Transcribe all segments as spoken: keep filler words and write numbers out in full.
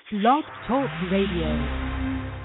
Blog Talk Radio.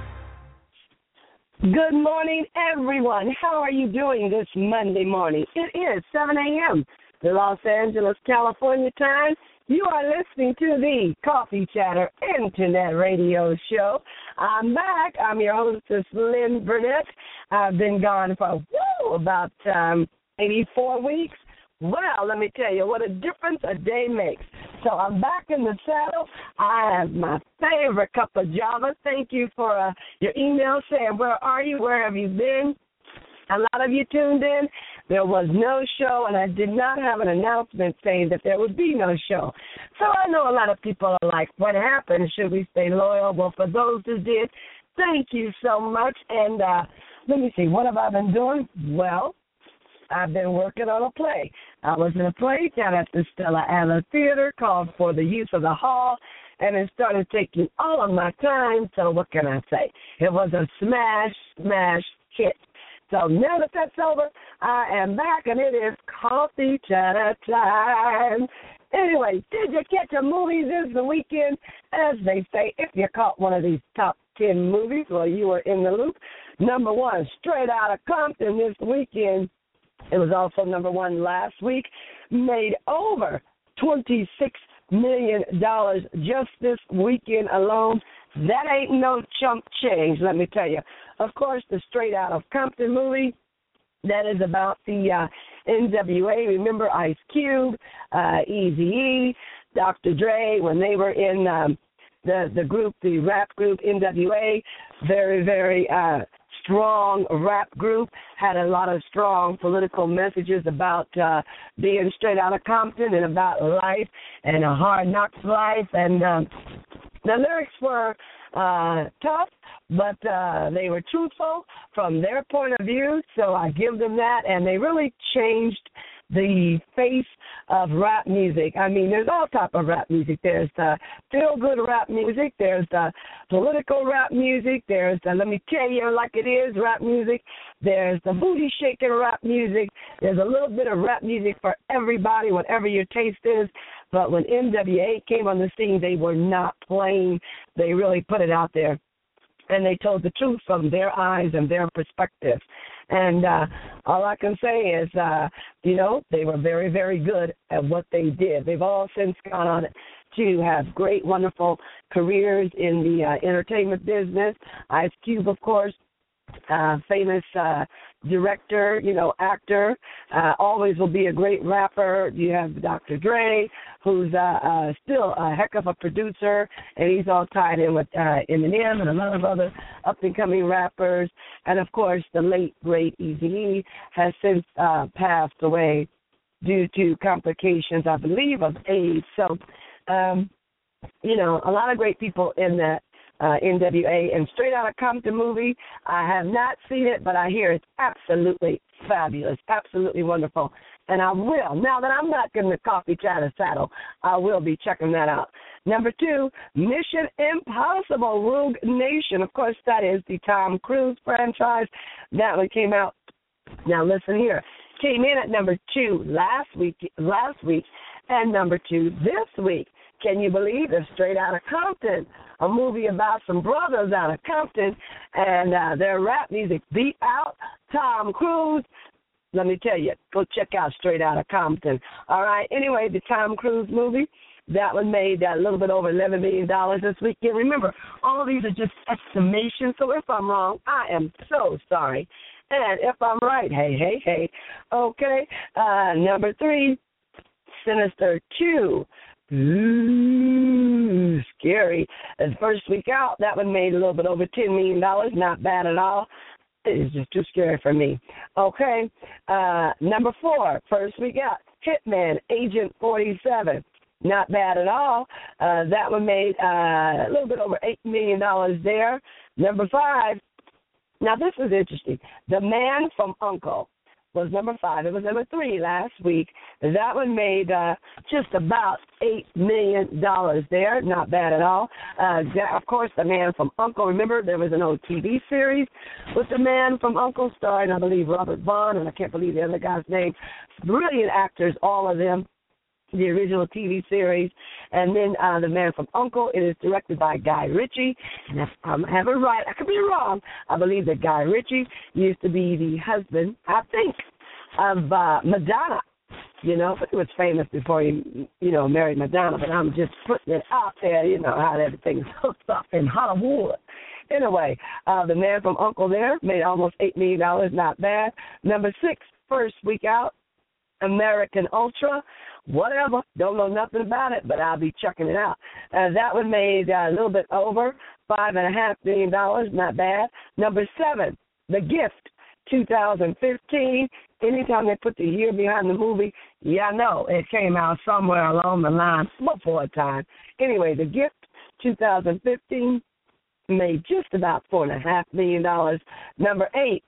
Good morning, everyone. How are you doing this Monday morning? It is seven a.m. the Los Angeles, California time. You are listening to the Coffee Chatter Internet Radio Show. I'm back. I'm your hostess, Lynn Burnett. I've been gone for woo, about um, maybe four weeks. Well, let me tell you what a difference a day makes. So I'm back in the saddle. I have my favorite cup of Java. Thank you for uh, your email saying, where are you? Where have you been? A lot of you tuned in. There was no show, and I did not have an announcement saying that there would be no show. So I know a lot of people are like, what happened? Should we stay loyal? Well, for those who did, thank you so much. And uh, let me see, what have I been doing? Well, I've been working on a play. I was in a play down at the Stella Adler Theater called For the Use of the Hall, and it started taking all of my time, so what can I say? It was a smash, smash hit. So now that that's over, I am back, and it is coffee chatter time. Anyway, did you catch a movie this weekend? As they say, if you caught one of these top ten movies, well, you were in the loop. Number one, Straight Outta Compton this weekend. It was also number one last week, made over twenty-six million dollars just this weekend alone. That ain't no chump change, let me tell you. Of course, the Straight Outta Compton movie, that is about the uh, N W A. Remember Ice Cube, uh, Eazy-E, Doctor Dre, when they were in um, the, the group, the rap group N W A, very, very uh strong rap group, had a lot of strong political messages about uh, being straight out of Compton and about life and a hard knocks life. And um, the lyrics were uh, tough, but uh, they were truthful from their point of view, so I give them that. And they really changed the face of rap music. I mean, there's all type of rap music. There's the feel-good rap music. There's the political rap music. There's the let me tell you like it is rap music. There's the booty-shaking rap music. There's a little bit of rap music for everybody, whatever your taste is. But when N W A came on the scene, they were not playing. They really put it out there. And they told the truth from their eyes and their perspective. And uh, all I can say is, uh, you know, they were very, very good at what they did. They've all since gone on to have great, wonderful careers in the uh, entertainment business. Ice Cube, of course, uh, famous uh, director, you know, actor, uh, always will be a great rapper. You have Doctor Dre, who's uh, uh, still a heck of a producer, and he's all tied in with uh, Eminem and a lot of other up-and-coming rappers. And, of course, the late, great Eazy-E has since uh, passed away due to complications, I believe, of AIDS. So, um, you know, a lot of great people in that Uh, N W A, and Straight Outta Compton movie. I have not seen it, but I hear it's absolutely fabulous, absolutely wonderful, and I will. Now that I'm not in the coffee chatter saddle, I will be checking that out. Number two, Mission Impossible Rogue Nation. Of course, that is the Tom Cruise franchise. That one came out. Now listen here. Came in at number two last week, last week, and number two this week. Can you believe it? Straight Outta Compton, a movie about some brothers out of Compton, and uh, their rap music beat out Tom Cruise. Let me tell you, go check out Straight Outta Compton. All right, anyway, the Tom Cruise movie, that one made uh, a little bit over eleven million dollars this weekend. Remember, all these are just estimations, so if I'm wrong, I am so sorry. And if I'm right, hey, hey, hey. Okay, uh, number three, Sinister two. Ooh, scary. The first week out, that one made a little bit over ten million dollars. Not bad at all. It is just too scary for me. Okay, uh, number four, first week out, Hitman, Agent forty-seven. Not bad at all. Uh, that one made uh, a little bit over eight million dollars there. Number five, now this is interesting. The Man from U N C L E was number five. It was number three last week. That one made uh, just about eight million dollars there. Not bad at all. Uh, that, of course, The Man from U N C L E. Remember, there was an old T V series with The Man from U N C L E starring, I believe, Robert Vaughn, and I can't believe the other guy's name. Brilliant actors, all of them. the original T V series. And then uh, The Man from U N C L E, it is directed by Guy Ritchie. And if I'm having it right, I could be wrong. I believe that Guy Ritchie used to be the husband, I think, of uh, Madonna. You know, he was famous before he, you know, married Madonna. But I'm just putting it out there, you know, how everything's hooked up in Hollywood. Anyway, uh, The Man from U N C L E there made almost eight million dollars, not bad. Number six, first week out, American Ultra. Whatever, don't know nothing about it, but I'll be checking it out. Uh, that one made uh, a little bit over five and a half million dollars, not bad. Number seven, The Gift, two thousand fifteen. Anytime they put the year behind the movie, yeah, I know it came out somewhere along the line before time. Anyway, The Gift, two thousand fifteen, made just about four and a half million dollars. Number eight,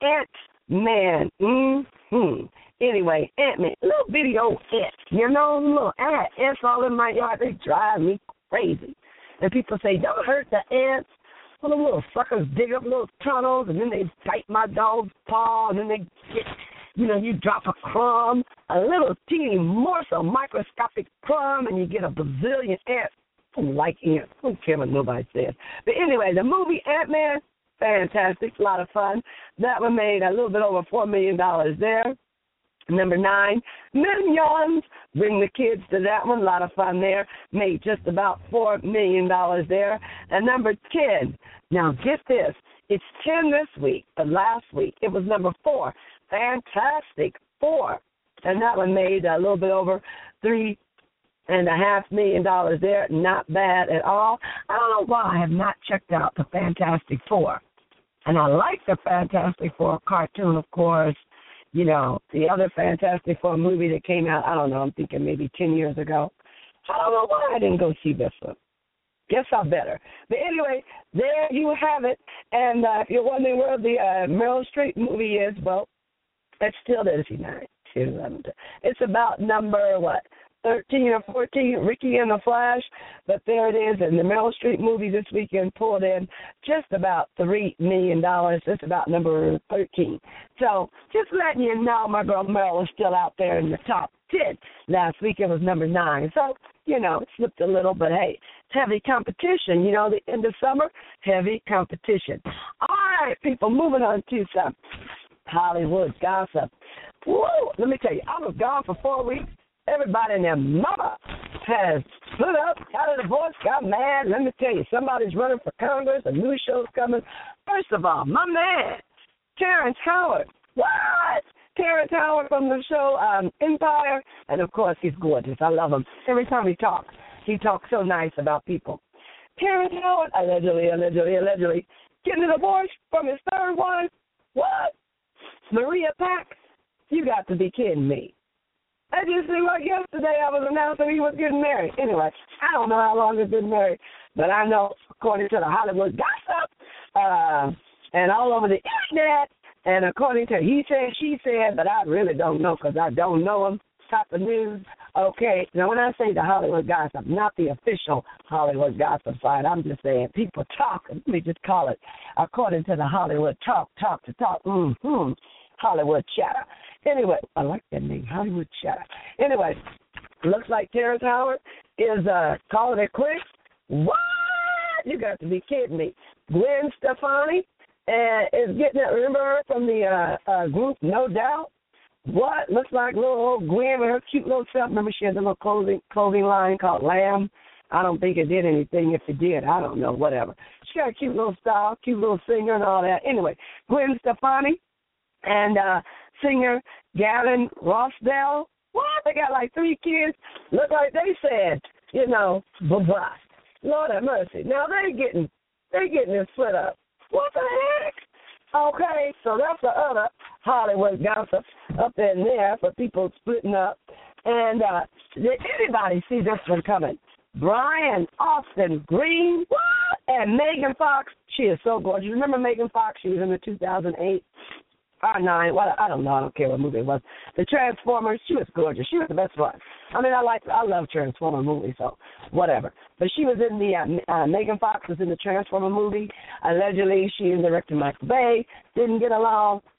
Ant-Man. Mm-hmm. Anyway, Ant-Man, little bitty old ant, you know, little ant, ants all in my yard, they drive me crazy. And people say, don't hurt the ants. Well, the little suckers dig up little tunnels, and then they bite my dog's paw, and then they get, you know, you drop a crumb, a little teeny morsel, microscopic crumb, and you get a bazillion ants. I don't like ants. I don't care what nobody says. But anyway, the movie Ant-Man, fantastic, a lot of fun. That one made a little bit over four million dollars there. Number nine, Minions. Bring the kids to that one. A lot of fun there. Made just about four million dollars there. And number ten, now get this. It's ten this week, but last week it was number four. Fantastic Four. And that one made a little bit over three and a half million dollars there. Not bad at all. I don't know why I have not checked out the Fantastic Four. And I like the Fantastic Four cartoon, of course. You know, the other Fantastic Four movie that came out, I don't know, I'm thinking maybe ten years ago. I don't know why I didn't go see this one. Guess I better. But anyway, there you have it. And uh, if you're wondering where the uh, Meryl Streep movie is, well, it's still there. nine, ten, eleven, It's about number, what, thirteen or fourteen, Ricky and the Flash. But there it is. And the Meryl Streep movie this weekend pulled in just about three million dollars. It's about number thirteen. So just letting you know, my girl Meryl is still out there in the top ten. Last week it was number nine. So, you know, it slipped a little, but hey, it's heavy competition. You know, the end of summer, heavy competition. All right, people, moving on to some Hollywood gossip. Woo! Let me tell you, I was gone for four weeks. Everybody and their mama has stood up, got a divorce, got mad. Let me tell you, somebody's running for Congress, a new show's coming. First of all, my man, Terrence Howard. What? Terrence Howard from the show um, Empire. And, of course, he's gorgeous. I love him. Every time he talks, he talks so nice about people. Terrence Howard, allegedly, allegedly, allegedly, getting a divorce from his third wife. What? Maria Pack? You got to be kidding me. I just seemed like yesterday I was announcing he was getting married. Anyway, I don't know how long he's been married, but I know, according to the Hollywood gossip, uh, and all over the internet, and according to he said, she said, but I really don't know because I don't know him, type of news. Okay, now when I say the Hollywood gossip, not the official Hollywood gossip side, I'm just saying people talk, let me just call it, according to the Hollywood talk, talk to talk, mm-hmm, Hollywood chatter. Anyway, I like that name, Hollywood chatter. Anyway, looks like Terrence Howard is uh, calling it quits. What? You got to be kidding me. Gwen Stefani uh, is getting it. Remember her from the uh, uh, group No Doubt? What? Looks like little old Gwen with her cute little self. Remember she had a little clothing, clothing line called Lamb? I don't think it did anything. If it did, I don't know, whatever. She got a cute little style, cute little singer and all that. Anyway, Gwen Stefani and uh, singer Gavin Rossdale. What? They got like three kids. Look like they said, you know, bye-bye. Lord have mercy. Now they're getting, they're getting it split up. What the heck? Okay, so that's the other Hollywood gossip up in there for people splitting up. And uh, did anybody see this one coming? Brian Austin Green, what? And Megan Fox. She is so gorgeous. Remember Megan Fox? She was in the two thousand eight or nine. Well, I don't know. I don't care what movie it was. The Transformers. She was gorgeous. She was the best one. I mean, I like, I love Transformer movies, so whatever. But she was in the, uh, uh, Megan Fox was in the Transformer movie. Allegedly, she and director Michael Bay didn't get along.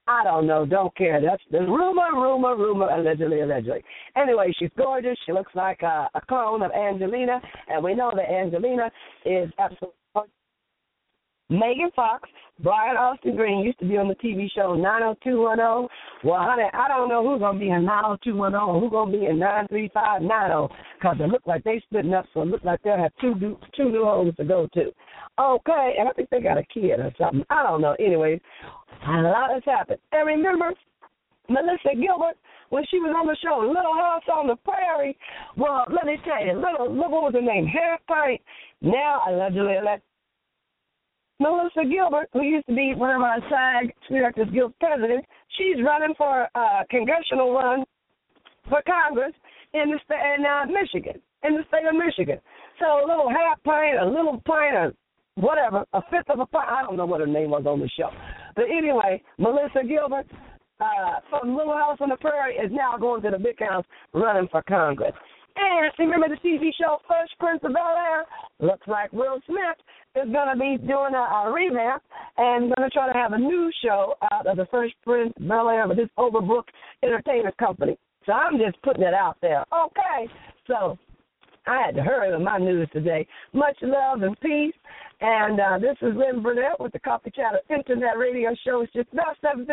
I don't know. Don't care. That's the rumor, rumor, rumor, allegedly, allegedly. Anyway, she's gorgeous. She looks like a, a clone of Angelina, and we know that Angelina is absolutely Megan Fox. Brian Austin Green used to be on the T V show nine oh two one oh. Well, honey, I don't know who's going to be in nine oh two one oh and who's going to be in nine three five nine oh because it look like they splitting up, so it look like they'll have two new, two new homes to go to. Okay, and I think they got a kid or something. I don't know. Anyways, a lot has happened. And remember, Melissa Gilbert, when she was on the show, Little House on the Prairie, well, let me tell you, little, what was her name? Hair Pint. Now, allegedly, elect Melissa Gilbert, who used to be one of our SAG Directors Guild presidents, she's running for a congressional run for Congress in the state in uh, Michigan, in the state of Michigan. So a little half pint, a little pint, or whatever, a fifth of a pint. I don't know what her name was on the show. But anyway, Melissa Gilbert uh, from Little House on the Prairie is now going to the big house running for Congress. And remember the T V show Fresh Prince of Bel-Air? Looks like Will Smith is going to be doing a, a revamp and going to try to have a new show out of the Fresh Prince of Bel-Air with this Overbrook Entertainment Company. So I'm just putting it out there. Okay, so I had to hurry with my news today. Much love and peace. And uh, this is Lynn Burnett with the Coffee Chatter Internet Radio Show. It's just about seven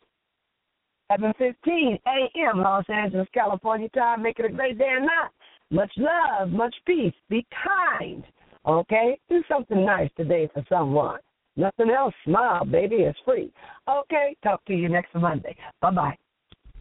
fifteen a.m. Los Angeles, California time. Make it a great day and night. Much love, much peace. Be kind, okay? Do something nice today for someone. Nothing else. Smile, baby. It's free. Okay, talk to you next Monday. Bye-bye.